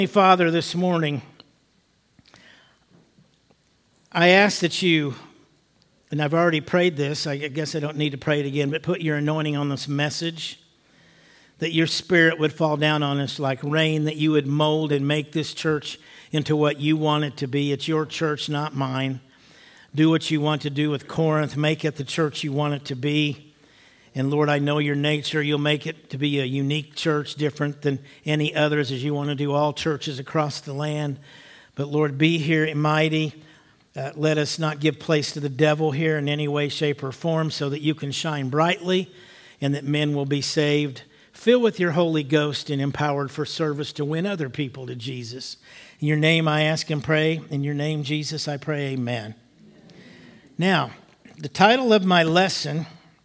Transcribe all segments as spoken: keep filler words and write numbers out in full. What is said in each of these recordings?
Father, this morning, I ask that you, and I've already prayed this, I guess I don't need to pray it again, but put your anointing on this message, that your Spirit would fall down on us like rain, that you would mold and make this church into what you want it to be. It's your church, not mine. Do what you want to do with Corinth. Make it the church you want it to be. And Lord, I know your nature. You'll make it to be a unique church, different than any others, as you want to do all churches across the land. But Lord, be here mighty. Uh, let us not give place to the devil here in any way, shape, or form, so that you can shine brightly and that men will be saved. Fill with your Holy Ghost and empowered for service to win other people to Jesus. In your name I ask and pray. In your name, Jesus, I pray, amen. Now, the title of my lesson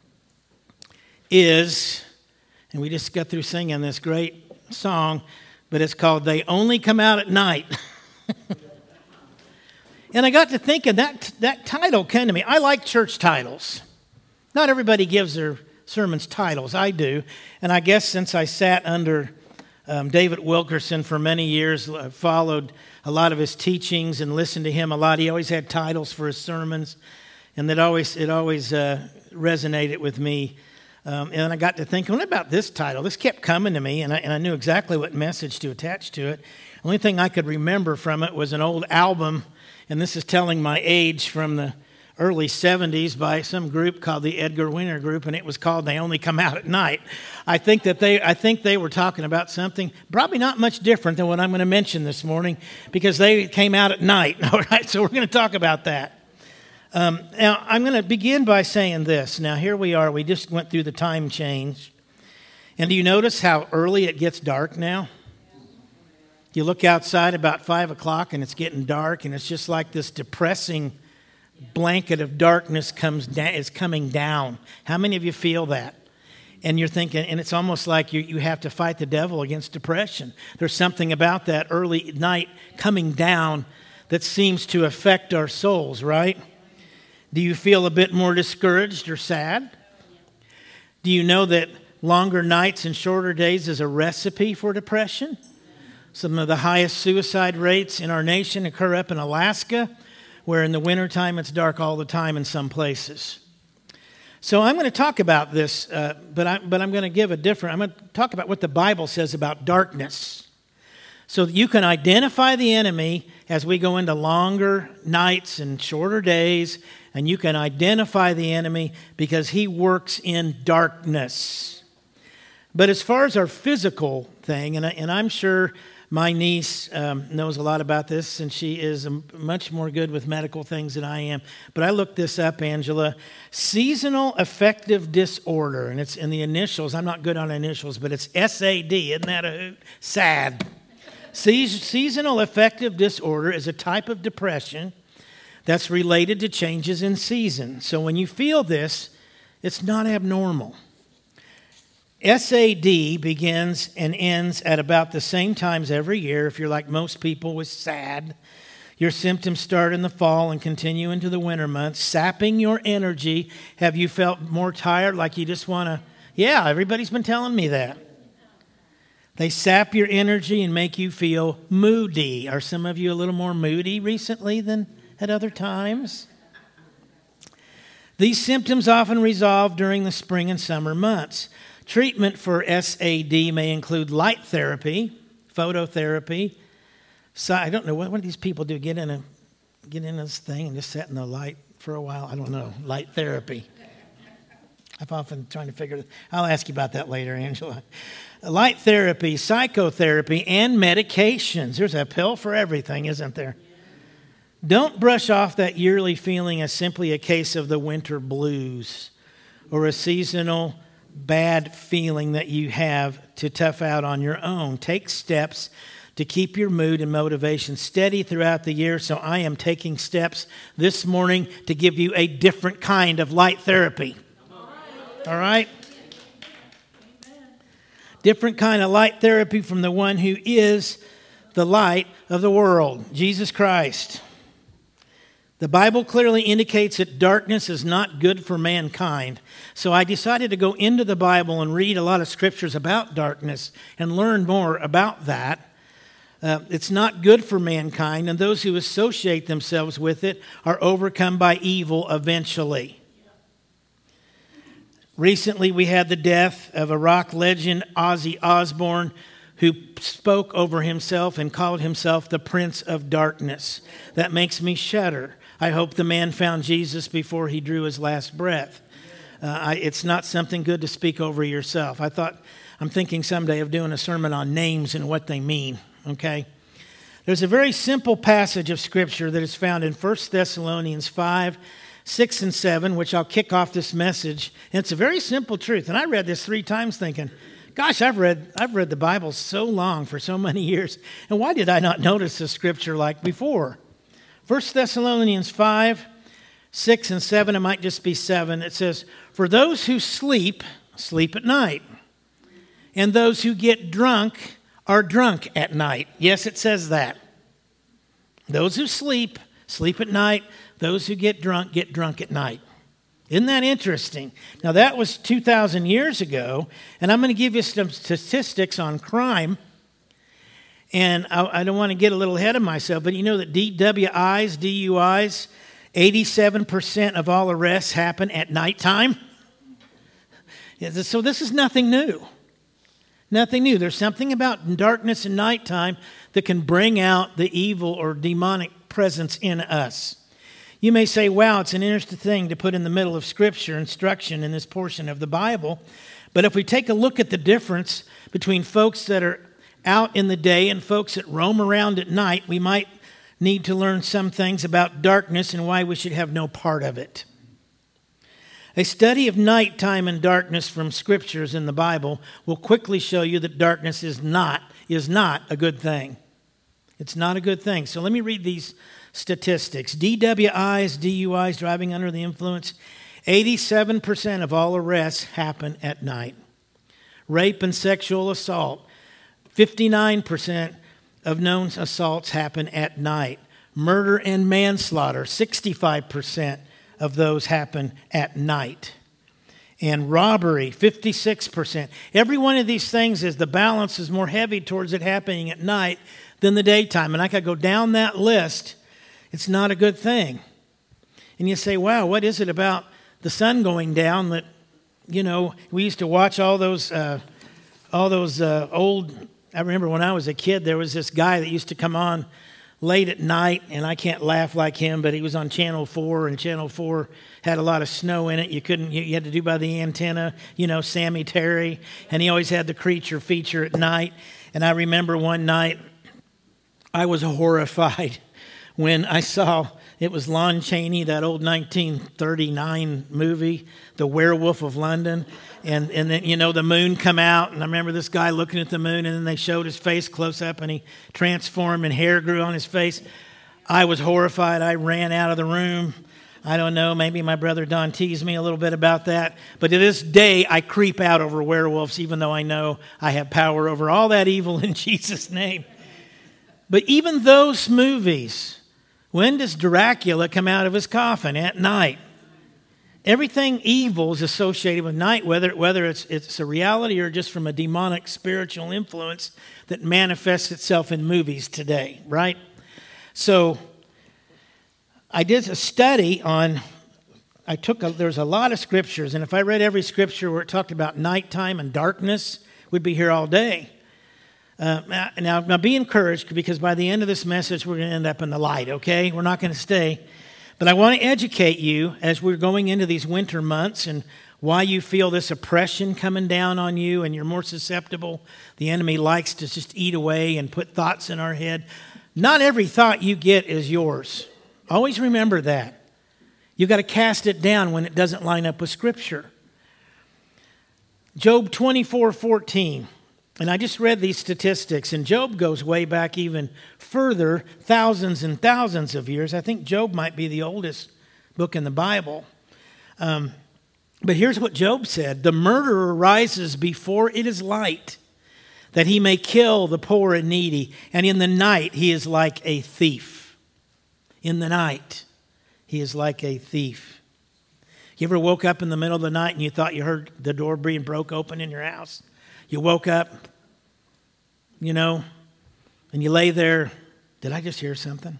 is, and we just got through singing this great song, but it's called They Only Come Out at Night. And I got to thinking, that, that title came to me. I like church titles. Not everybody gives their sermons titles. I do. And I guess since I sat under um, David Wilkerson for many years, I followed a lot of his teachings and listened to him a lot. He always had titles for his sermons, and that always it always uh, resonated with me. Um, and I got to thinking, what about this title? This kept coming to me, and I, and I knew exactly what message to attach to it. The only thing I could remember from it was an old album, and this is telling my age, from the early seventies by some group called the Edgar Winter Group, and it was called They Only Come Out at Night. I think that they, I think they were talking about something probably not much different than what I'm going to mention this morning, because they came out at night. All right, so we're going to talk about that. Um, now, I'm going to begin by saying this. Now, here we are. We just went through the time change. And do you notice how early it gets dark now? You look outside about five o'clock and it's getting dark, and it's just like this depressing blanket of darkness comes da- is coming down. How many of you feel that? And you're thinking, and it's almost like you, you have to fight the devil against depression. There's something about that early night coming down that seems to affect our souls, right? Do you feel a bit more discouraged or sad? Do you know that longer nights and shorter days is a recipe for depression? Some of the highest suicide rates in our nation occur up in Alaska, where in the wintertime it's dark all the time in some places. So I'm going to talk about this, uh, but, I, but I'm going to give a different, I'm going to talk about what the Bible says about darkness, so that you can identify the enemy as we go into longer nights and shorter days, and you can identify the enemy because he works in darkness. But as far as our physical thing, and, I, and I'm sure my niece um, knows a lot about this, and she is much more good with medical things than I am. But I looked this up, Angela. Seasonal affective disorder, and it's in the initials. I'm not good on initials, but it's S A D. Isn't that a hoot? Sad. Seasonal affective disorder is a type of depression that's related to changes in season. So when you feel this, it's not abnormal. S A D begins and ends at about the same times every year. If you're like most people with SAD, your symptoms start in the fall and continue into the winter months, sapping your energy. Have you felt more tired, like you just want to? Yeah, everybody's been telling me that. They sap your energy and make you feel moody. Are some of you a little more moody recently than at other times? These symptoms often resolve during the spring and summer months. Treatment for S A D may include light therapy, phototherapy. So I don't know, what, what do these people do? Get in a get in this thing and just sit in the light for a while? I don't know. Light therapy. I've often trying to figure it. I'll ask you about that later, Angela. Light therapy, psychotherapy, and medications. There's a pill for everything, isn't there? Don't brush off that yearly feeling as simply a case of the winter blues or a seasonal bad feeling that you have to tough out on your own. Take steps to keep your mood and motivation steady throughout the year. So I am taking steps this morning to give you a different kind of light therapy. All right? Different kind of light therapy from the one who is the light of the world, Jesus Christ. The Bible clearly indicates that darkness is not good for mankind. So I decided to go into the Bible and read a lot of scriptures about darkness and learn more about that. Uh, it's not good for mankind, and those who associate themselves with it are overcome by evil eventually. Recently, we had the death of a rock legend, Ozzy Osbourne, who spoke over himself and called himself the Prince of Darkness. That makes me shudder. I hope the man found Jesus before he drew his last breath. Uh, I, it's not something good to speak over yourself. I thought, I'm thinking someday of doing a sermon on names and what they mean, okay? There's a very simple passage of Scripture that is found in First Thessalonians five, six, and seven, which I'll kick off this message. And it's a very simple truth. And I read this three times thinking, gosh, I've read I've read the Bible so long, for so many years, and why did I not notice the Scripture like before? First Thessalonians five, six, and seven, it might just be seven. It says, for those who sleep, sleep at night, and those who get drunk are drunk at night. Yes, it says that. Those who sleep, sleep at night. Those who get drunk, get drunk at night. Isn't that interesting? Now, that was two thousand years ago, and I'm going to give you some statistics on crime. And I, I don't want to get a little ahead of myself, but you know that D W Is, D U Is, eighty-seven percent of all arrests happen at nighttime. So this is nothing new. Nothing new. There's something about darkness and nighttime that can bring out the evil or demonic presence in us. You may say, wow, it's an interesting thing to put in the middle of Scripture, instruction in this portion of the Bible. But if we take a look at the difference between folks that are out in the day and folks that roam around at night, we might need to learn some things about darkness and why we should have no part of it. A study of nighttime and darkness from Scriptures in the Bible will quickly show you that darkness is not, is not a good thing. It's not a good thing. So let me read these statistics. D W Is, D U Is, driving under the influence, eighty-seven percent of all arrests happen at night. Rape and sexual assault, fifty-nine percent of known assaults happen at night. Murder and manslaughter, sixty-five percent of those happen at night. And robbery, fifty-six percent. Every one of these things is the balance is more heavy towards it happening at night than the daytime. And I could go down that list. It's not a good thing. And you say, wow, what is it about the sun going down that, you know, we used to watch all those, uh, all those uh, old, I remember when I was a kid, there was this guy that used to come on late at night, and I can't laugh like him, but he was on Channel four, and Channel four had a lot of snow in it. You couldn't, you had to do by the antenna, you know, Sammy Terry, and he always had the creature feature at night. And I remember one night, I was horrified when I saw, it was Lon Chaney, that old nineteen thirty-nine movie, The Werewolf of London. And and then, you know, the moon come out, and I remember this guy looking at the moon, and then they showed his face close up, and he transformed, and hair grew on his face. I was horrified. I ran out of the room. I don't know, maybe my brother Don teased me a little bit about that. But to this day, I creep out over werewolves, even though I know I have power over all that evil in Jesus' name. But even those movies, when does Dracula come out of his coffin? At night. Everything evil is associated with night, whether, whether it's, it's a reality or just from a demonic spiritual influence that manifests itself in movies today, right? So I did a study on, I took, a, there's a lot of scriptures, and if I read every scripture where it talked about nighttime and darkness, we'd be here all day. Uh, now, now, be encouraged, because by the end of this message, we're going to end up in the light, okay? We're not going to stay. But I want to educate you as we're going into these winter months and why you feel this oppression coming down on you and you're more susceptible. The enemy likes to just eat away and put thoughts in our head. Not every thought you get is yours. Always remember that. You've got to cast it down when it doesn't line up with Scripture. Job twenty-four fourteen. And I just read these statistics, and Job goes way back even further, thousands and thousands of years. I think Job might be the oldest book in the Bible. Um, but here's what Job said. The murderer rises before it is light, that he may kill the poor and needy. And in the night, he is like a thief. In the night, he is like a thief. You ever woke up in the middle of the night and you thought you heard the door being broke open in your house? You woke up, you know, and you lay there. Did I just hear something?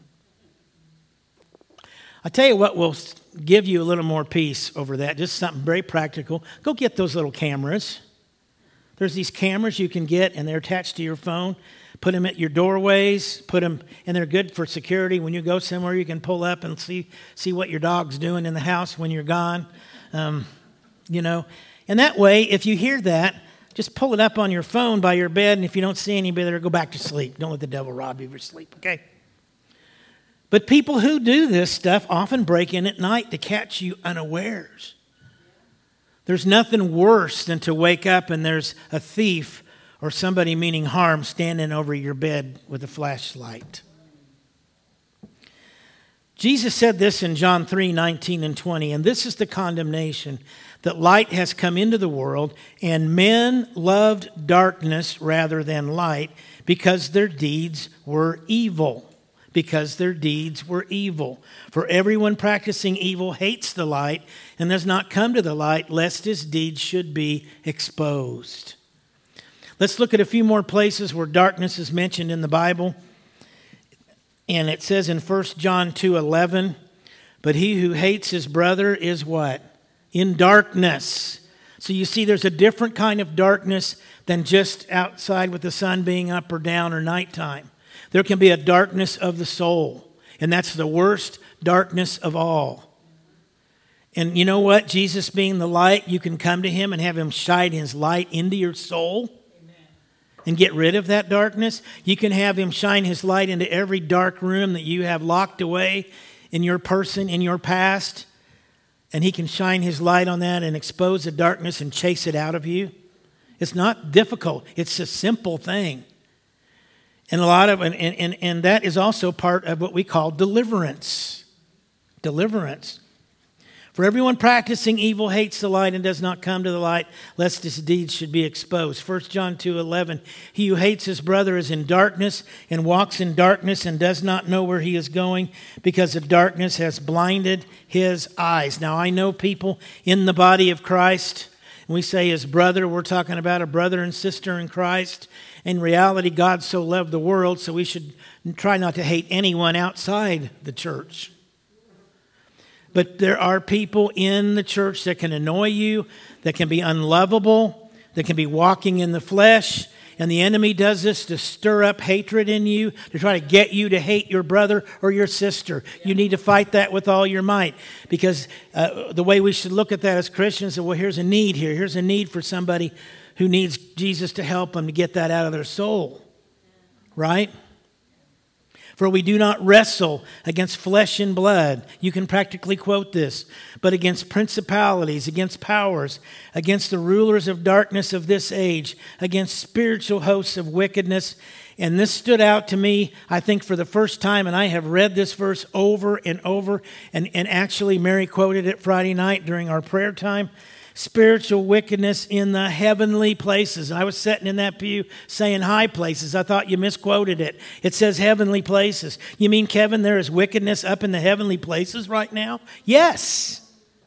I tell you what will give you a little more peace over that, just something very practical. Go get those little cameras. There's these cameras you can get, and they're attached to your phone. Put them at your doorways, put them, and they're good for security. When you go somewhere, you can pull up and see see what your dog's doing in the house when you're gone. Um, you know, and that way, if you hear that, just pull it up on your phone by your bed, and if you don't see anybody there, go back to sleep. Don't let the devil rob you of your sleep, okay? But people who do this stuff often break in at night to catch you unawares. There's nothing worse than to wake up and there's a thief or somebody meaning harm standing over your bed with a flashlight. Jesus said this in John three, nineteen and twenty, and this is the condemnation, that light has come into the world, and men loved darkness rather than light because their deeds were evil. Because their deeds were evil. For everyone practicing evil hates the light and does not come to the light, lest his deeds should be exposed. Let's look at a few more places where darkness is mentioned in the Bible. And it says in First John two eleven, but he who hates his brother is what? In darkness. So you see there's a different kind of darkness than just outside with the sun being up or down or nighttime. There can be a darkness of the soul, and that's the worst darkness of all. And you know what? Jesus being the light, you can come to him and have him shine his light into your soul. And get rid of that darkness. You can have him shine his light into every dark room that you have locked away in your person, in your past. And he can shine his light on that and expose the darkness and chase it out of you. It's not difficult. It's a simple thing. And a lot of and, and, and that is also part of what we call deliverance. Deliverance. For everyone practicing evil hates the light and does not come to the light, lest his deeds should be exposed. First John two eleven, he who hates his brother is in darkness and walks in darkness and does not know where he is going because the darkness has blinded his eyes. Now I know people in the body of Christ, and we say his brother, we're talking about a brother and sister in Christ. In reality, God so loved the world, so we should try not to hate anyone outside the church. But there are people in the church that can annoy you, that can be unlovable, that can be walking in the flesh. And the enemy does this to stir up hatred in you, to try to get you to hate your brother or your sister. You need to fight that with all your might. Because uh, the way we should look at that as Christians is, well, here's a need here. Here's a need for somebody who needs Jesus to help them to get that out of their soul. Right? For we do not wrestle against flesh and blood. You can practically quote this. But against principalities, against powers, against the rulers of darkness of this age, against spiritual hosts of wickedness. And this stood out to me, I think, for the first time. And I have read this verse over and over. And, and actually, Mary quoted it Friday night during our prayer time. Spiritual wickedness in the heavenly places. I was sitting in that pew saying high places. I thought you misquoted it. It says heavenly places. You mean, Kevin, there is wickedness up in the heavenly places right now? Yes.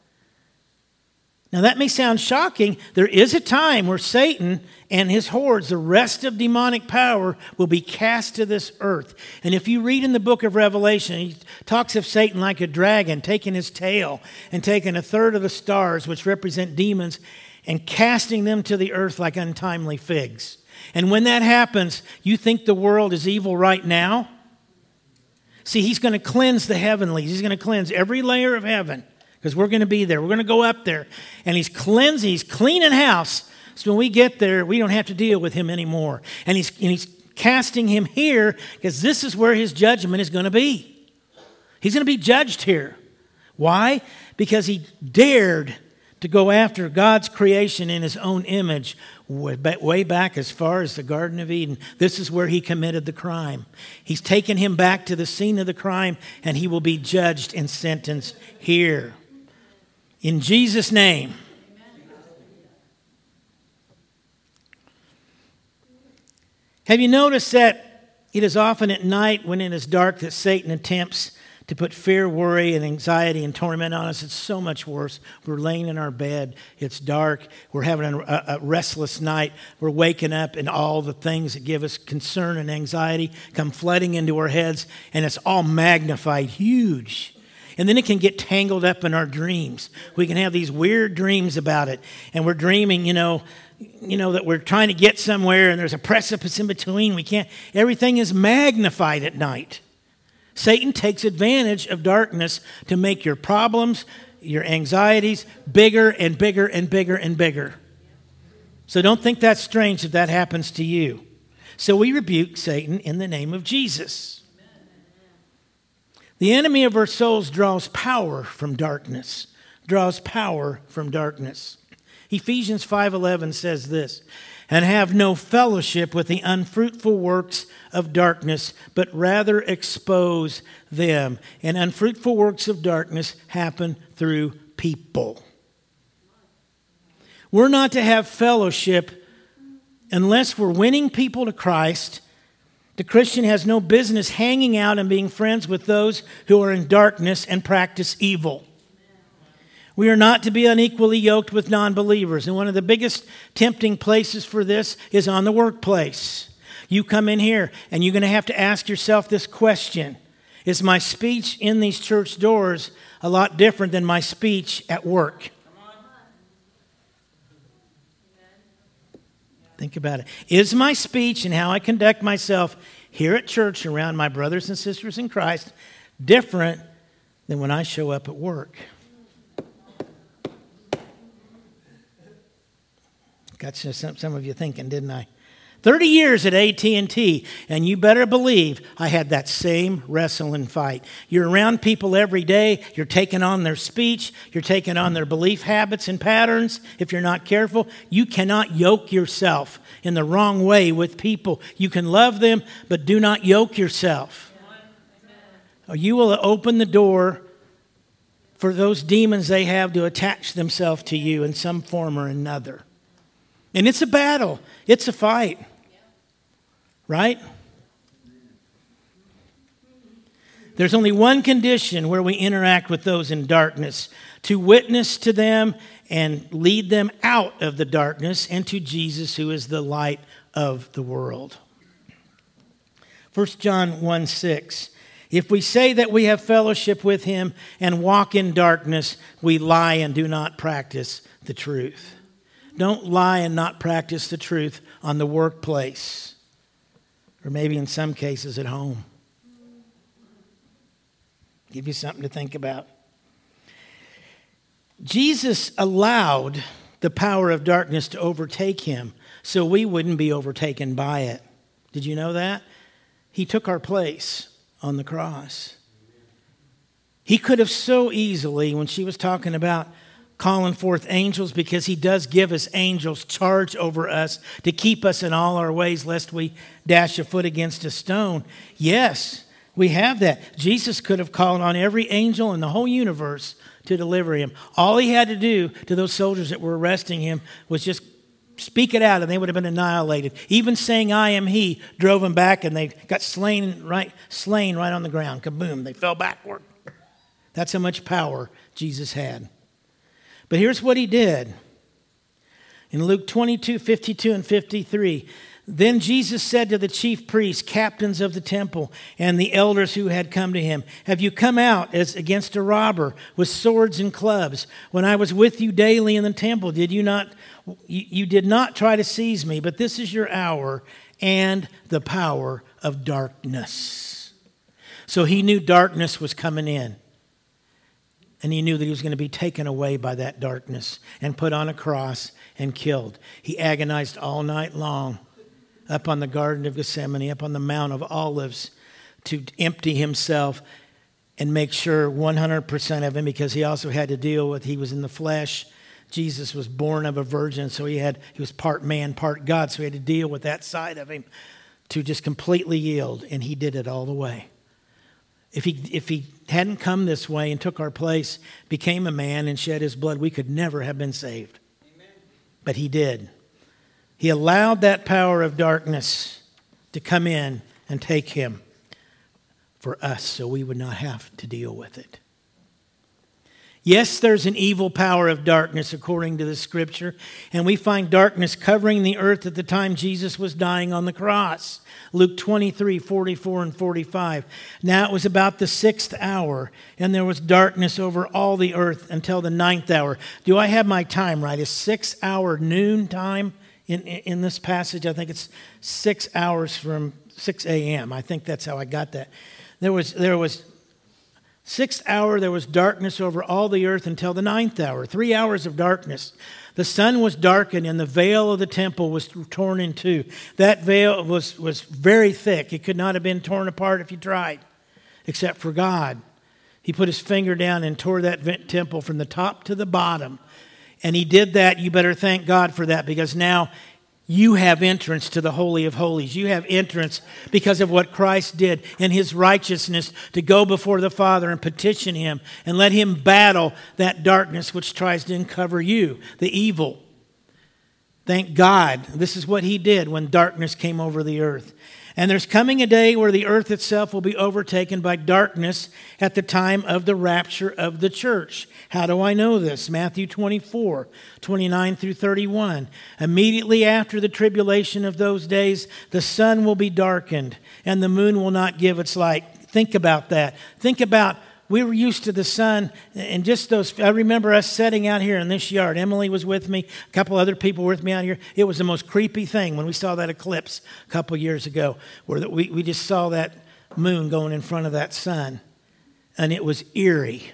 Now that may sound shocking. There is a time where Satan and his hordes, the rest of demonic power, will be cast to this earth. And if you read in the book of Revelation, he talks of Satan like a dragon, taking his tail and taking a third of the stars, which represent demons, and casting them to the earth like untimely figs. And when that happens, you think the world is evil right now? See, he's going to cleanse the heavenlies. He's going to cleanse every layer of heaven. Because we're going to be there. We're going to go up there. And he's cleansing, he's cleaning house. So when we get there, we don't have to deal with him anymore. And he's, and he's casting him here because this is where his judgment is going to be. He's going to be judged here. Why? Because he dared to go after God's creation in his own image way back as far as the Garden of Eden. This is where he committed the crime. He's taken him back to the scene of the crime, and he will be judged and sentenced here. In Jesus' name. Have you noticed that it is often at night when it is dark that Satan attempts to put fear, worry, and anxiety and torment on us. It's so much worse. We're laying in our bed. It's dark. We're having a, a restless night. We're waking up, and all the things that give us concern and anxiety come flooding into our heads, and it's all magnified huge. And then it can get tangled up in our dreams. We can have these weird dreams about it, and we're dreaming, you know, you know, that we're trying to get somewhere, and there's a precipice in between. We can't. Everything is magnified at night. Satan takes advantage of darkness to make your problems, your anxieties, bigger and bigger and bigger and bigger. So don't think that's strange if that happens to you. So we rebuke Satan in the name of Jesus. The enemy of our souls draws power from darkness, draws power from darkness. Ephesians five eleven says this, and have no fellowship with the unfruitful works of darkness, but rather expose them. And unfruitful works of darkness happen through people. We're not to have fellowship unless we're winning people to Christ. The Christian has no business hanging out and being friends with those who are in darkness and practice evil. We are not to be unequally yoked with non-believers. And one of the biggest tempting places for this is on the workplace. You come in here and you're going to have to ask yourself this question. Is my speech in these church doors a lot different than my speech at work? Think about it. Is my speech and how I conduct myself here at church around my brothers and sisters in Christ different than when I show up at work? Got some, some of you thinking, didn't I? thirty years at A T and T, and you better believe I had that same wrestling fight. You're around people every day. You're taking on their speech. You're taking on their belief habits and patterns. If you're not careful, you cannot yoke yourself in the wrong way with people. You can love them, but do not yoke yourself. Or you will open the door for those demons they have to attach themselves to you in some form or another. And it's a battle. It's a fight. Right? There's only one condition where we interact with those in darkness: to witness to them and lead them out of the darkness and to Jesus, who is the light of the world. First John one six. If we say that we have fellowship with him and walk in darkness, we lie and do not practice the truth. Don't lie and not practice the truth on the workplace, or maybe in some cases at home. Give you something to think about. Jesus allowed the power of darkness to overtake him so we wouldn't be overtaken by it. Did you know that? He took our place on the cross. He could have so easily, when she was talking about calling forth angels, because he does give us angels charge over us to keep us in all our ways lest we dash a foot against a stone. Yes, we have that. Jesus could have called on every angel in the whole universe to deliver him. All he had to do to those soldiers that were arresting him was just speak it out and they would have been annihilated. Even saying I am he drove them back, and they got slain right, slain right on the ground. Kaboom, they fell backward. That's how much power Jesus had. But here's what he did. In Luke twenty-two, fifty-two and fifty-three, then Jesus said to the chief priests, captains of the temple, and the elders who had come to him, have you come out as against a robber with swords and clubs? When I was with you daily in the temple, did you not, you, you did not try to seize me, but this is your hour and the power of darkness. So he knew darkness was coming in. And he knew that he was going to be taken away by that darkness and put on a cross and killed. He agonized all night long up on the Garden of Gethsemane, up on the Mount of Olives, to empty himself and make sure one hundred percent of him, because he also had to deal with, he was in the flesh. Jesus was born of a virgin, so he had he was part man, part God, so he had to deal with that side of him to just completely yield, and he did it all the way. If he if he hadn't come this way and took our place, became a man and shed his blood, we could never have been saved. Amen. But he did. He allowed that power of darkness to come in and take him. for us so we would not have to deal with it. Yes, there's an evil power of darkness according to the scripture, and we find darkness covering the earth at the time Jesus was dying on the cross. Luke twenty-three, forty-four and forty-five. Now it was about the sixth hour, and there was darkness over all the earth until the ninth hour. Do I have my time right? Is six hour noon time in, in, in this passage? I think it's six hours from six a.m. I think that's how I got that. There was there was Sixth hour, there was darkness over all the earth until the ninth hour. Three hours of darkness. The sun was darkened and the veil of the temple was torn in two. That veil was, was very thick. It could not have been torn apart if you tried, except for God. He put his finger down and tore that temple from the top to the bottom. And he did that. You better thank God for that, because now you have entrance to the Holy of Holies. You have entrance because of what Christ did in his righteousness to go before the Father and petition him and let him battle that darkness which tries to uncover you, the evil. Thank God. This is what he did when darkness came over the earth. And there's coming a day where the earth itself will be overtaken by darkness at the time of the rapture of the church. How do I know this? Matthew twenty-four, twenty-nine through thirty-one. Immediately after the tribulation of those days, the sun will be darkened and the moon will not give its light. Think about that. Think about, we were used to the sun and just those, I remember us sitting out here in this yard. Emily was with me, a couple other people were with me out here. It was the most creepy thing when we saw that eclipse a couple years ago, where we, we just saw that moon going in front of that sun, and it was eerie.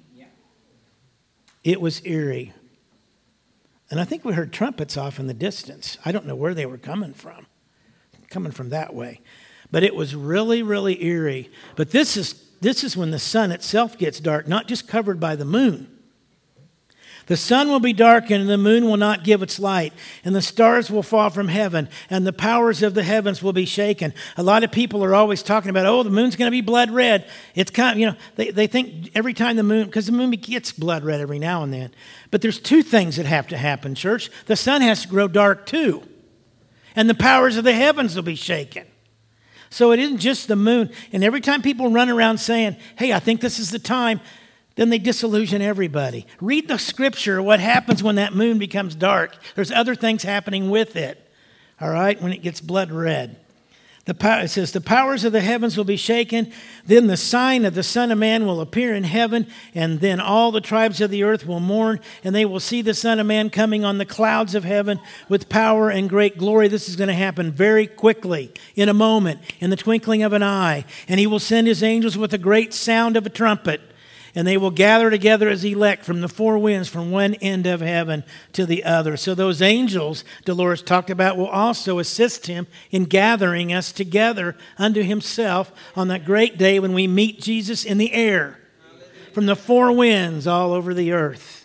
It was eerie. And I think we heard trumpets off in the distance. I don't know where they were coming from, coming from that way. But it was really, really eerie. But this is This is when the sun itself gets dark, not just covered by the moon. The sun will be darkened and the moon will not give its light, and the stars will fall from heaven, and the powers of the heavens will be shaken. A lot of people are always talking about, oh, the moon's going to be blood red. It's kind of, you know, they, they think every time the moon, because the moon gets blood red every now and then. But there's two things that have to happen, church. The sun has to grow dark too, and the powers of the heavens will be shaken. So it isn't just the moon. And every time people run around saying, hey, I think this is the time, then they disillusion everybody. Read the scripture, what happens when that moon becomes dark. There's other things happening with it, all right, when it gets blood red. The power, it says, the powers of the heavens will be shaken. Then the sign of the Son of Man will appear in heaven, and then all the tribes of the earth will mourn, and they will see the Son of Man coming on the clouds of heaven with power and great glory. This is going to happen very quickly, in a moment, in the twinkling of an eye. And he will send his angels with a great sound of a trumpet, and they will gather together as elect from the four winds, from one end of heaven to the other. So those angels Dolores talked about will also assist him in gathering us together unto himself on that great day when we meet Jesus in the air from the four winds all over the earth.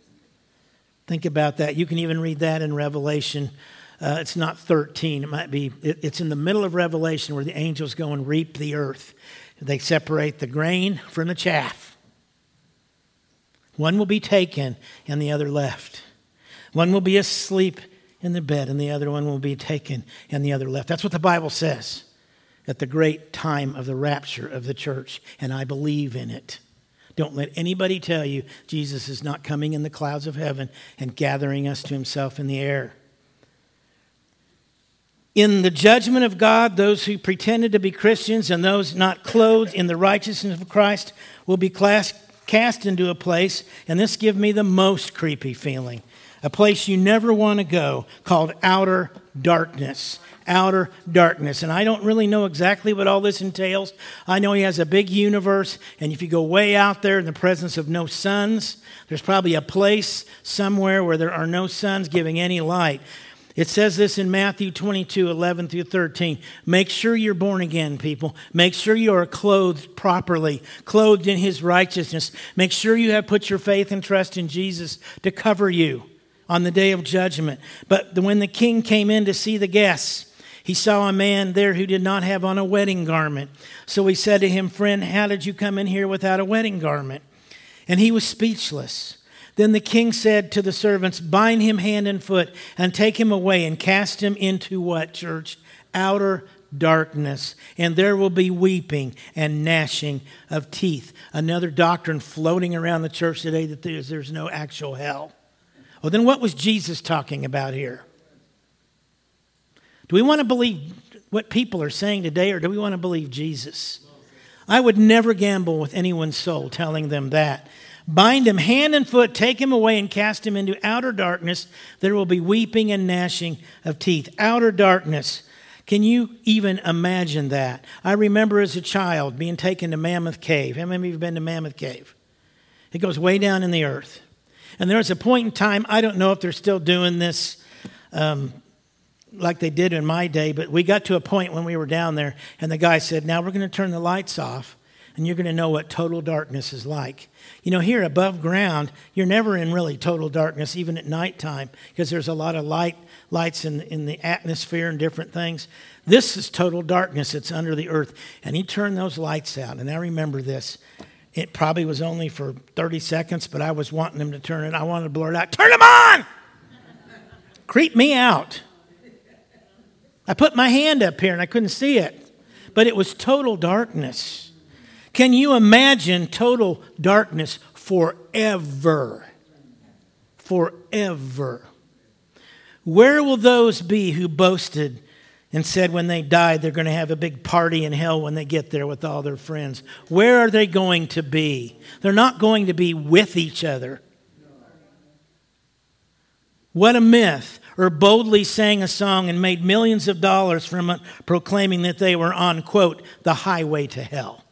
Think about that. You can even read that in Revelation. Uh, it's not thirteen. It might be, it, it's in the middle of Revelation where the angels go and reap the earth. They separate the grain from the chaff. One will be taken and the other left. One will be asleep in the bed and the other one will be taken and the other left. That's what the Bible says at the great time of the rapture of the church, and I believe in it. Don't let anybody tell you Jesus is not coming in the clouds of heaven and gathering us to himself in the air. In the judgment of God, those who pretended to be Christians and those not clothed in the righteousness of Christ will be classed cast into a place, and this gives me the most creepy feeling, a place you never want to go, called outer darkness. Outer darkness. And I don't really know exactly what all this entails. I know he has a big universe, and if you go way out there in the presence of no suns, there's probably a place somewhere where there are no suns giving any light. It says this in Matthew twenty-two, eleven through thirteen. Make sure you're born again, people. Make sure you are clothed properly, clothed in his righteousness. Make sure you have put your faith and trust in Jesus to cover you on the day of judgment. But when the king came in to see the guests, he saw a man there who did not have on a wedding garment. So he said to him, friend, how did you come in here without a wedding garment? And he was speechless. Then the king said to the servants, bind him hand and foot and take him away and cast him into what, church? Outer darkness, and there will be weeping and gnashing of teeth. Another doctrine floating around the church today that there's, there's no actual hell. Well, then what was Jesus talking about here? Do we want to believe what people are saying today, or do we want to believe Jesus? I would never gamble with anyone's soul telling them that. Bind him hand and foot, take him away, and cast him into outer darkness. There will be weeping and gnashing of teeth. Outer darkness. Can you even imagine that? I remember as a child being taken to Mammoth Cave. How many of you have been to Mammoth Cave? It goes way down in the earth. And there was a point in time, I don't know if they're still doing this um, like they did in my day, but we got to a point when we were down there, and the guy said, now we're going to turn the lights off, and you're going to know what total darkness is like. You know, here above ground, you're never in really total darkness, even at nighttime, because there's a lot of light, lights in, in the atmosphere and different things. This is total darkness. It's under the earth. And he turned those lights out. And I remember this. It probably was only for thirty seconds, but I was wanting him to turn it. I wanted to blurt out, turn them on! Creep me out. I put my hand up here and I couldn't see it. But it was total darkness. Can you imagine total darkness forever? Forever. Where will those be who boasted and said when they died they're going to have a big party in hell when they get there with all their friends? Where are they going to be? They're not going to be with each other. What a myth. Or boldly sang a song and made millions of dollars from it, proclaiming that they were on, quote, the highway to hell.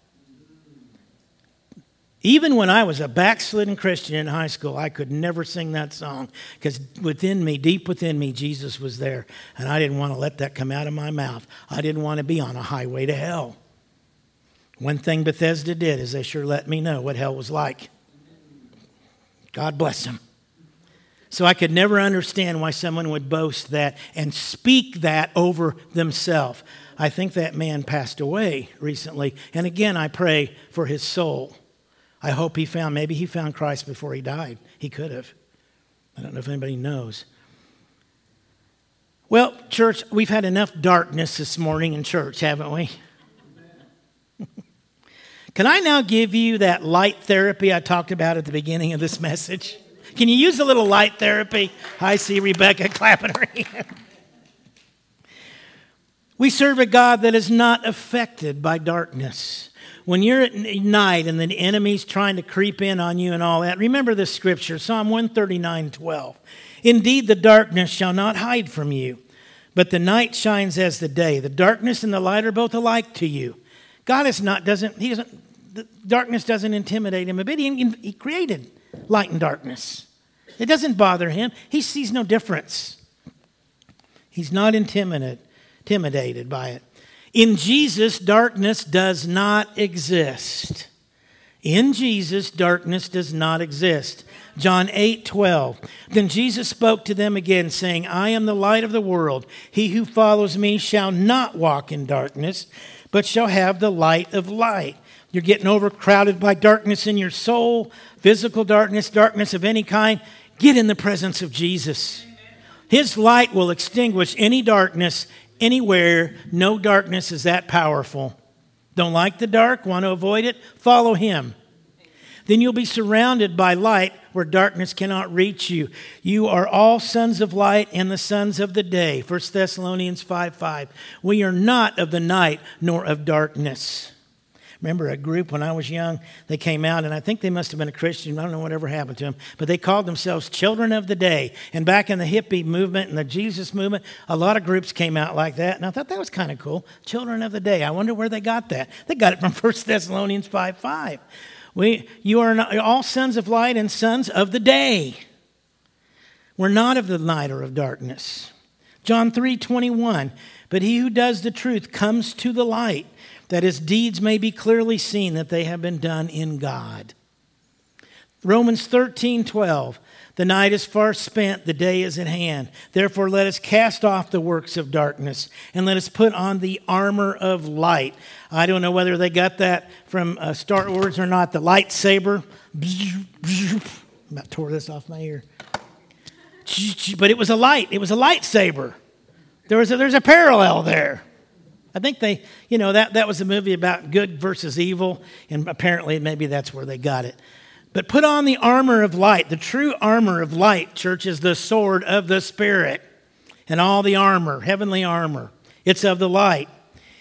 Even when I was a backslidden Christian in high school, I could never sing that song because within me, deep within me, Jesus was there. And I didn't want to let that come out of my mouth. I didn't want to be on a highway to hell. One thing Bethesda did is they sure let me know what hell was like. God bless them. So I could never understand why someone would boast that and speak that over themselves. I think that man passed away recently. And again, I pray for his soul. I hope he found, maybe he found Christ before he died. He could have. I don't know if anybody knows. Well, church, we've had enough darkness this morning in church, haven't we? Can I now give you that light therapy I talked about at the beginning of this message? Can you use a little light therapy? I see Rebecca clapping her hand. We serve a God that is not affected by darkness. When you're at night and the enemy's trying to creep in on you and all that, remember this scripture, Psalm one thirty-nine, twelve. Indeed, the darkness shall not hide from you, but the night shines as the day. The darkness and the light are both alike to you. God is not, doesn't, he doesn't, the darkness doesn't intimidate him a bit. He, he created light and darkness. It doesn't bother him. He sees no difference. He's not intimidated, intimidated by it. In Jesus, darkness does not exist. In Jesus, darkness does not exist. John eight, twelve. Then Jesus spoke to them again, saying, I am the light of the world. He who follows me shall not walk in darkness, but shall have the light of light. You're getting overcrowded by darkness in your soul, physical darkness, darkness of any kind. Get in the presence of Jesus. His light will extinguish any darkness anywhere. No darkness is that powerful. Don't like the dark, want to avoid it? Follow him. Then you'll be surrounded by light where darkness cannot reach you. You are all sons of light and the sons of the day. First Thessalonians five five. We are not of the night nor of darkness. Remember a group when I was young, they came out, and I think they must have been a Christian. I don't know whatever happened to them, but they called themselves Children of the Day. And back in the hippie movement and the Jesus movement, a lot of groups came out like that, and I thought that was kind of cool. Children of the Day. I wonder where they got that. They got it from First Thessalonians five five. We, you are not, all sons of light and sons of the day. We're not of the night or of darkness. John three twenty-one. But he who does the truth comes to the light, that his deeds may be clearly seen that they have been done in God. Romans thirteen twelve. The night is far spent, the day is at hand. Therefore let us cast off the works of darkness, and let us put on the armor of light. I don't know whether they got that from uh, Star Wars or not. The lightsaber. I about tore this off my ear. But it was a light. It was a lightsaber. There was a, there's a parallel there. I think they, you know, that, that was a movie about good versus evil, and apparently maybe that's where they got it. But put on the armor of light. The true armor of light, church, is the sword of the Spirit. And all the armor, heavenly armor, it's of the light.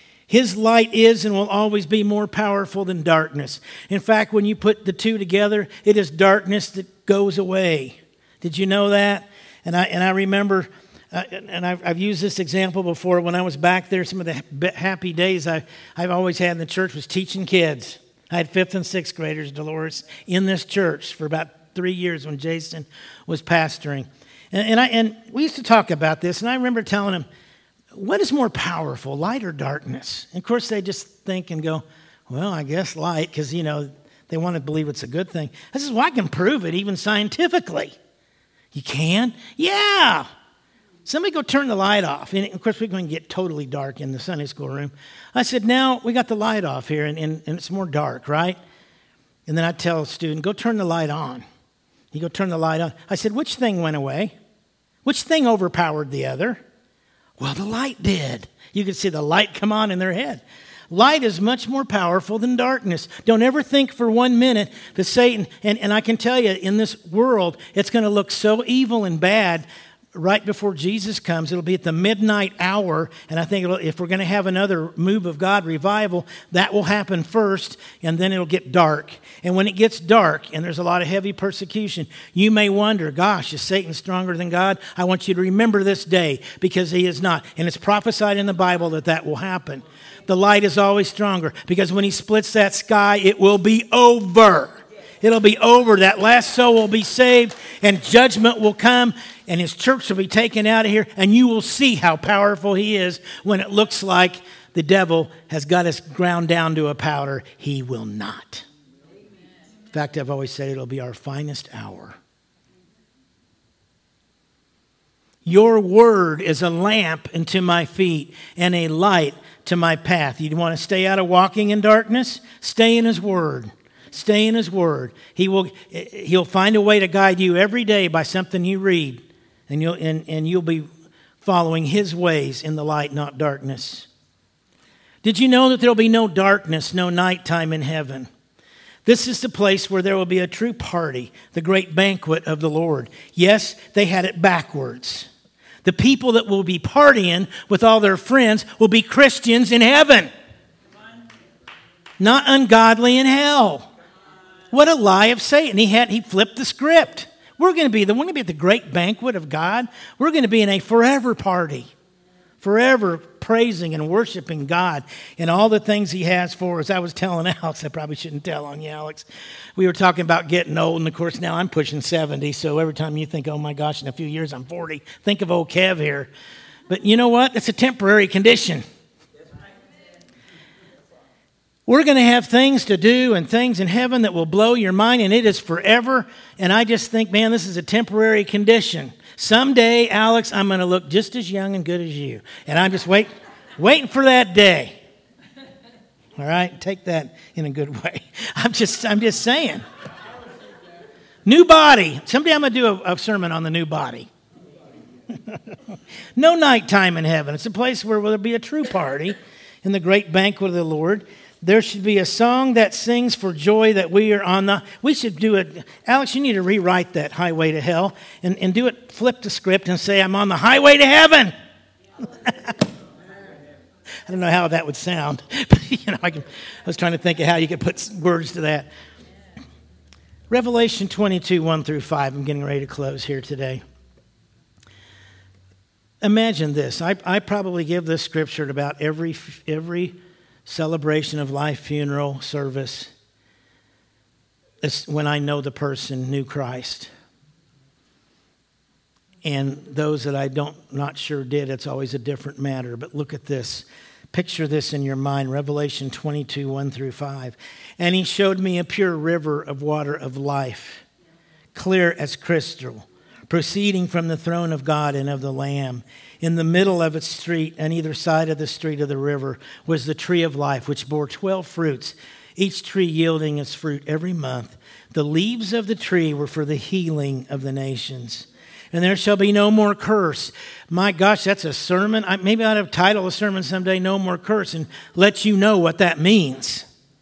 His light is and will always be more powerful than darkness. In fact, when you put the two together, it is darkness that goes away. Did you know that? And I and I remember, uh, and I've, I've used this example before, when I was back there, some of the happy days I, I've always had in the church was teaching kids. I had fifth and sixth graders, Dolores, in this church for about three years when Jason was pastoring. And, and, I, and we used to talk about this, and I remember telling them, what is more powerful, light or darkness? And of course, they just think and go, well, I guess light, because, you know, they want to believe it's a good thing. I says, well, I can prove it even scientifically. You can? Yeah. Somebody go turn the light off. And of course, we're going to get totally dark in the Sunday school room. I said, now we got the light off here, and, and, and it's more dark, right? And then I tell a student, go turn the light on. You go turn the light on. I said, which thing went away? Which thing overpowered the other? Well, the light did. You could see the light come on in their head. Light is much more powerful than darkness. Don't ever think for one minute that Satan, and, and I can tell you, in this world, it's going to look so evil and bad right before Jesus comes. It'll be at the midnight hour, and I think it'll, if we're going to have another move of God revival, that will happen first, and then it'll get dark. And when it gets dark, and there's a lot of heavy persecution, you may wonder, gosh, is Satan stronger than God? I want you to remember this day, because he is not. And it's prophesied in the Bible that that will happen. The light is always stronger, because when he splits that sky, it will be over. It'll be over. That last soul will be saved, and judgment will come, and his church will be taken out of here, and you will see how powerful he is when it looks like the devil has got us ground down to a powder. He will not. In fact, I've always said it'll be our finest hour. Your word is a lamp unto my feet and a light to my path. You want to stay out of walking in darkness? Stay in his word. Stay in his word. He will, he'll find a way to guide you every day by something you read. And you'll, and, and you'll be following his ways in the light, not darkness. Did you know that there will be no darkness, no nighttime in heaven? This is the place where there will be a true party, the great banquet of the Lord. Yes, they had it backwards. The people that will be partying with all their friends will be Christians in heaven, not ungodly in hell. What a lie of Satan. He had he flipped the script. We're going to be the we're going to be at the great banquet of God. We're going to be in a forever party. Forever praising and worshiping God and all the things he has for us. I was telling Alex, I probably shouldn't tell on you, Alex. We were talking about getting old, and of course now I'm pushing seventy, so every time you think, oh my gosh, in a few years I'm forty, think of old Kev here. But you know what? It's a temporary condition. We're going to have things to do and things in heaven that will blow your mind, and it is forever. And I just think, man, this is a temporary condition. Someday, Alex, I'm going to look just as young and good as you. And I'm just wait, waiting for that day. All right? Take that in a good way. I'm just, I'm just saying. New body. Someday I'm going to do a, a sermon on the new body. No nighttime in heaven. It's a place where there'll be a true party in the great banquet of the Lord. There should be a song that sings for joy that we are on the... We should do it. Alex, you need to rewrite that Highway to Hell and, and do it, flip the script and say, I'm on the highway to heaven. I don't know how that would sound. But, you know, I, can, I was trying to think of how you could put words to that. Revelation twenty-two, one through five. I'm getting ready to close here today. Imagine this. I, I probably give this scripture at about every every... celebration of life, funeral, service. It's when I know the person knew Christ. And those that I don't, not sure did, it's always a different matter. But look at this. Picture this in your mind. Revelation twenty-two, one through five. And he showed me a pure river of water of life, clear as crystal, proceeding from the throne of God and of the Lamb. In the middle of its street, on either side of the street of the river, was the tree of life, which bore twelve fruits, each tree yielding its fruit every month. The leaves of the tree were for the healing of the nations. And there shall be no more curse. My gosh, that's a sermon. I, maybe I ought to title a sermon someday, No More Curse, and let you know what that means.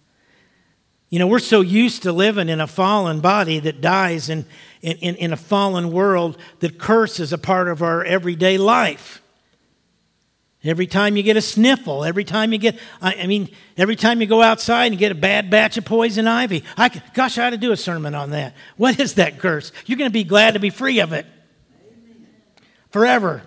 You know, we're so used to living in a fallen body that dies and in, in, in a fallen world that curse is a part of our everyday life. Every time you get a sniffle, every time you get, I, I mean, every time you go outside and get a bad batch of poison ivy. I, gosh, I ought to do a sermon on that. What is that curse? You're going to be glad to be free of it. Amen. Forever.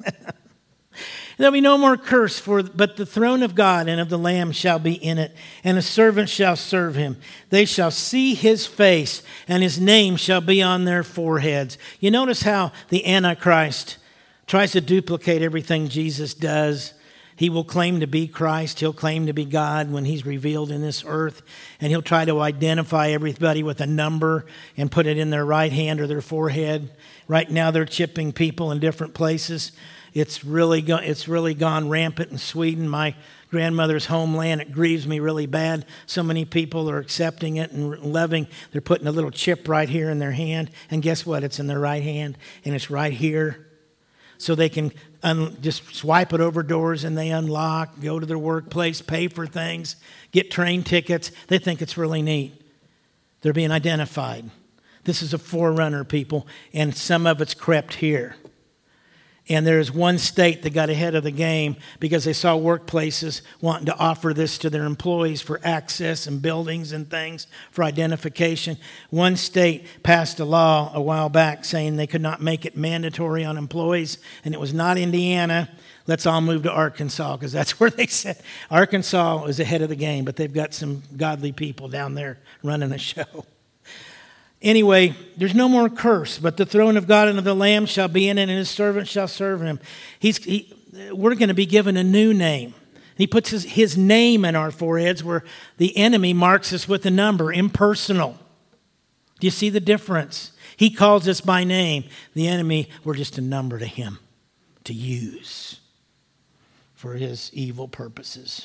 There'll be no more curse, for but the throne of God and of the Lamb shall be in it, and a servant shall serve him. They shall see his face, and his name shall be on their foreheads. You notice how the Antichrist tries to duplicate everything Jesus does. He will claim to be Christ. He'll claim to be God when he's revealed in this earth. And he'll try to identify everybody with a number and put it in their right hand or their forehead. Right now they're chipping people in different places. It's really, go- it's really gone rampant in Sweden, my grandmother's homeland. It grieves me really bad. So many people are accepting it and loving. They're putting a little chip right here in their hand. And guess what? It's in their right hand and it's right here. So they can un- just swipe it over doors and they unlock, go to their workplace, pay for things, get train tickets. They think it's really neat. They're being identified. This is a forerunner, people, and some of it's crept here. And there's one state that got ahead of the game because they saw workplaces wanting to offer this to their employees for access and buildings and things for identification. One state passed a law a while back saying they could not make it mandatory on employees, and it was not Indiana. Let's all move to Arkansas because that's where they said Arkansas is ahead of the game, but they've got some godly people down there running the show. Anyway, there's no more curse, but the throne of God and of the Lamb shall be in it, and his servant shall serve him. He's, he, we're going to be given a new name. He puts his, his name in our foreheads where the enemy marks us with a number, impersonal. Do you see the difference? He calls us by name. The enemy, we're just a number to him to use for his evil purposes.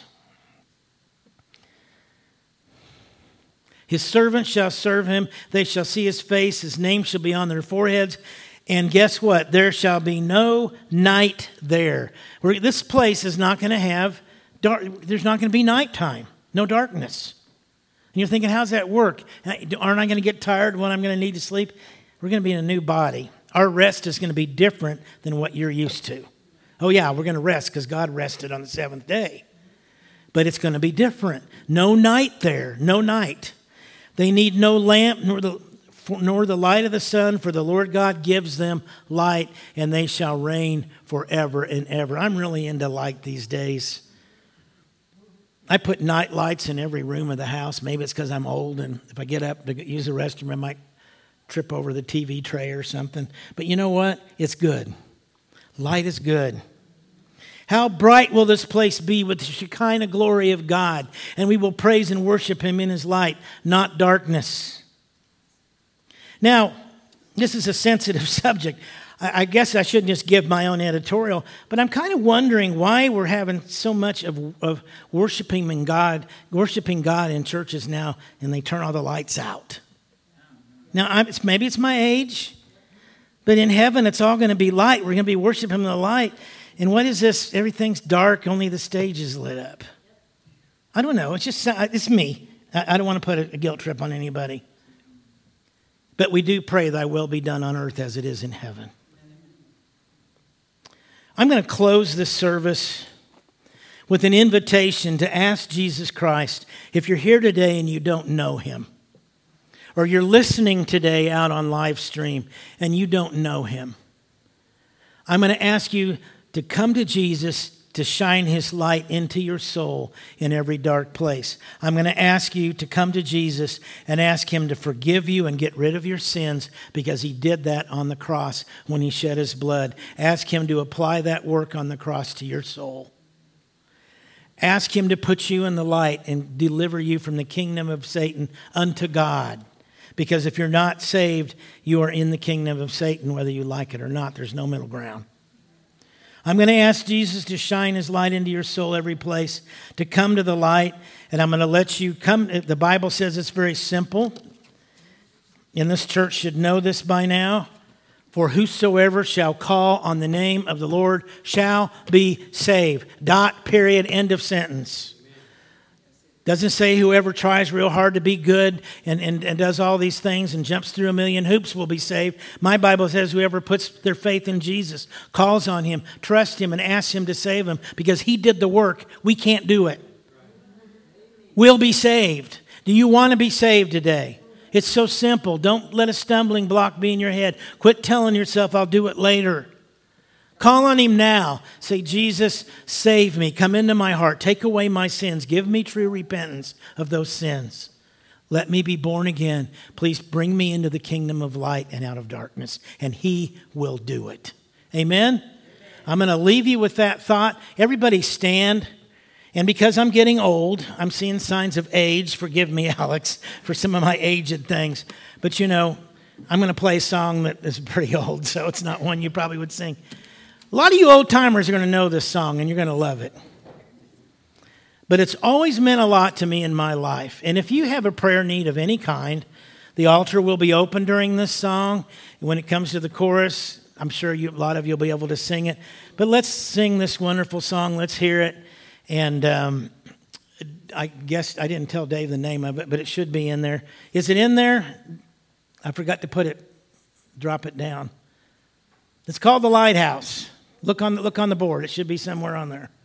His servants shall serve him. They shall see his face. His name shall be on their foreheads. And guess what? There shall be no night there. This place is not going to have, dark, there's not going to be nighttime. No darkness. And you're thinking, how's that work? Aren't I going to get tired when I'm going to need to sleep? We're going to be in a new body. Our rest is going to be different than what you're used to. Oh yeah, we're going to rest because God rested on the seventh day. But it's going to be different. No night there. No night. They need no lamp nor the, nor the light of the sun, for the Lord God gives them light, and they shall reign forever and ever. I'm really into light these days. I put night lights in every room of the house. Maybe it's because I'm old, and if I get up to use the restroom, I might trip over the T V tray or something. But you know what? It's good. Light is good. How bright will this place be with the Shekinah glory of God? And we will praise and worship him in his light, not darkness. Now, this is a sensitive subject. I guess I shouldn't just give my own editorial, but I'm kind of wondering why we're having so much of, of worshiping in God, worshiping God in churches now, and they turn all the lights out. Now, I'm, it's, maybe it's my age, but in heaven it's all going to be light. We're going to be worshiping the light. And what is this? Everything's dark, only the stage is lit up. I don't know. It's just, it's me. I don't want to put a guilt trip on anybody. But we do pray thy will be done on earth as it is in heaven. I'm going to close this service with an invitation to ask Jesus Christ, if you're here today and you don't know him, or you're listening today out on live stream and you don't know him, I'm going to ask you to come to Jesus to shine his light into your soul in every dark place. I'm going to ask you to come to Jesus and ask him to forgive you and get rid of your sins because he did that on the cross when he shed his blood. Ask him to apply that work on the cross to your soul. Ask him to put you in the light and deliver you from the kingdom of Satan unto God. Because if you're not saved, you are in the kingdom of Satan, whether you like it or not. There's no middle ground. I'm going to ask Jesus to shine his light into your soul every place, to come to the light, and I'm going to let you come. The Bible says it's very simple, and this church should know this by now. For whosoever shall call on the name of the Lord shall be saved. Dot, period, end of sentence. Doesn't say whoever tries real hard to be good and, and, and does all these things and jumps through a million hoops will be saved. My Bible says whoever puts their faith in Jesus, calls on him, trusts him, and asks him to save him because he did the work. We can't do it. Will be saved. Do you want to be saved today? It's so simple. Don't let a stumbling block be in your head. Quit telling yourself, I'll do it later. Call on him now. Say, Jesus, save me. Come into my heart. Take away my sins. Give me true repentance of those sins. Let me be born again. Please bring me into the kingdom of light and out of darkness. And he will do it. Amen? I'm going to leave you with that thought. Everybody stand. And because I'm getting old, I'm seeing signs of age. Forgive me, Alex, for some of my aged things. But you know, I'm going to play a song that is pretty old, so it's not one you probably would sing. A lot of you old timers are going to know this song, and you're going to love it. But it's always meant a lot to me in my life. And if you have a prayer need of any kind, the altar will be open during this song. And when it comes to the chorus, I'm sure you, a lot of you will be able to sing it. But let's sing this wonderful song. Let's hear it. And um, I guess I didn't tell Dave the name of it, but it should be in there. Is it in there? I forgot to put it, drop it down. It's called The Lighthouse. Look on the, look on the board. It should be somewhere on there.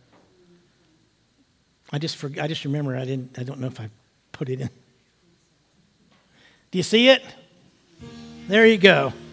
I just forgot, I just remember I didn't. I don't know if I put it in. Do you see it? There you go.